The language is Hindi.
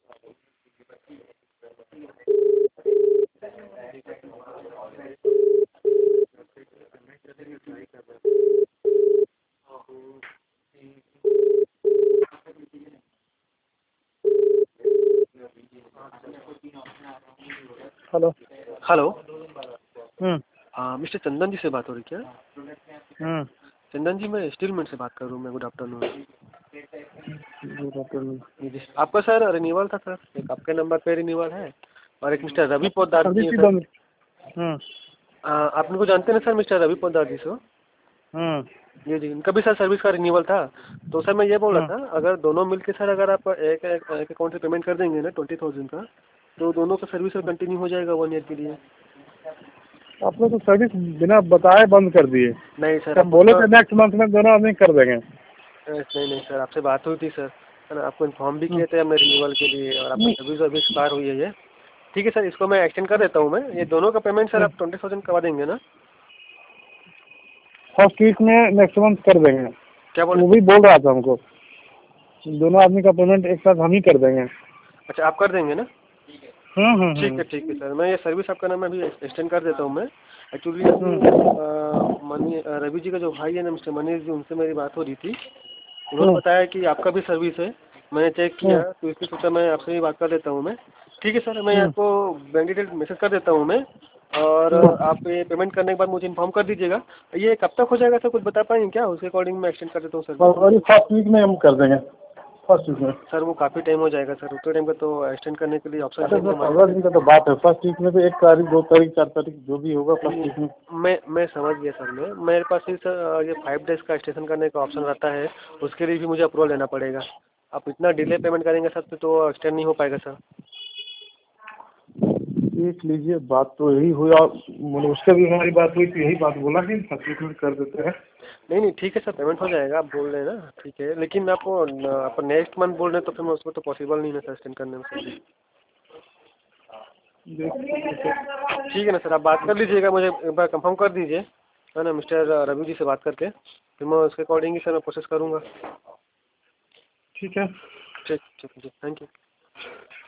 हेलो। हेलो। हम्म। मिस्टर चंदन जी से बात हो रही क्या? हम्म। चंदन जी, मैं स्टील मिल से बात कर रहा हूँ। मैं गुड आफ्टरनून। Good afternoon. जी, आपका सर रिन्यूअल था सर, एक आपके नंबर पे रिन्यूअल है और एक मिस्टर रवि पोद्दार जी सर्विस हैं भी सर। बंद। हम्म। आप इनको जानते हैं ना सर, मिस्टर रवि पोद्दार जी से? हम्म। जी, इनका भी सर सर्विस का रिन्यूअल था। तो सर मैं ये बोल रहा हम्म। था, अगर दोनों मिलके सर अगर आप एक अकाउंट से पेमेंट कर देंगे ना 20,000 का, तो दोनों का सर्विस कंटिन्यू हो जाएगा 1 ईयर के लिए। आप लोग तो सर्विस बिना बताए बंद कर दिए। नहीं सर, सब बोले थे नेक्स्ट मंथ में दोनों आदमी कर देंगे। नहीं नहीं सर, आपसे बात हुई थी सर, है ना? आपको इन्फॉर्म भी हम्म। किए थे हमने रिन्यूअल के लिए, और आपका सर्विस अभी एक्सपायर हुई है ये। ठीक है सर, इसको मैं एक्सटेंड कर देता हूँ। मैं ये दोनों का पेमेंट सर आप 20,000 करवा देंगे ना? फर्स्ट वीक में नेक्स्ट मंथ कर देंगे। क्या बोल वो रहे? भी बोल रहा था हमको, दोनों आदमी का पेमेंट एक साथ हम ही कर देंगे। अच्छा, आप कर देंगे ना? हम्म। ठीक है सर, मैं ये सर्विस आपका नाम अभी एक्सटेंड कर देता हूँ मैं। एक्चुअली मनी रवि जी का जो भाई है ना मिस्टर मनीष जी, उनसे मेरी बात हो रही थी। उन्होंने बताया कि आपका भी सर्विस है। मैंने चेक किया तो इसलिए सोचा मैं आपसे भी बात कर देता हूँ मैं। ठीक है सर, मैं आपको बैंक डिटेल मैसेज कर देता हूँ मैं, और आप ये पेमेंट करने के बाद मुझे इन्फॉर्म कर दीजिएगा। ये कब तक हो जाएगा सर, कुछ बता पाएंगे क्या? उसके अकॉर्डिंग मैं एक्सटेंड कर देता हूँ सर्विस। फरवरी फर्स्ट वीक में हम कर देंगे। फर्स्ट वीक में। सर वो काफ़ी टाइम हो जाएगा सर, उतने टाइम का तो एक्सटेंड करने के लिए ऑप्शन अरे है नहीं सर हमारे 15 दिन का तो बात है। फर्स्ट वीक में तो 1 तारीख 2 तारीख 4 तारीख जो भी होगा फर्स्ट वीक में। मैं समझ गया सर। मेरे पास ही सर ये 5 डेज़ का एक्सटेंशन करने का ऑप्शन रहता है, उसके लिए भी मुझे अप्रूवल लेना पड़ेगा। आप इतना डिले पेमेंट करेंगे सर तो एक्सटेंड नहीं हो पाएगा सर। देख लीजिए, बात तो यही हुई, और मतलब उससे भी हमारी बात हुई तो यही बात बोला कि फर्स्ट वीक में कर देते हैं। नहीं ठीक है सर, पेमेंट हो जाएगा, आप बोल रहे हैं ना, ठीक है। लेकिन मैं आपको नेक्स्ट मंथ बोल रहे हैं तो फिर मैं उसको तो पॉसिबल नहीं है सर एक्सटेंड करने में सर। ठीक है ना सर, आप बात कर लीजिएगा, मुझे एक बार कंफर्म कर दीजिए, है ना, मिस्टर रवि जी से बात करके, फिर मैं उसके अकॉर्डिंग ही सर मैं प्रोसेस करूँगा। ठीक है। ठीक ठीक जी, थैंक यू।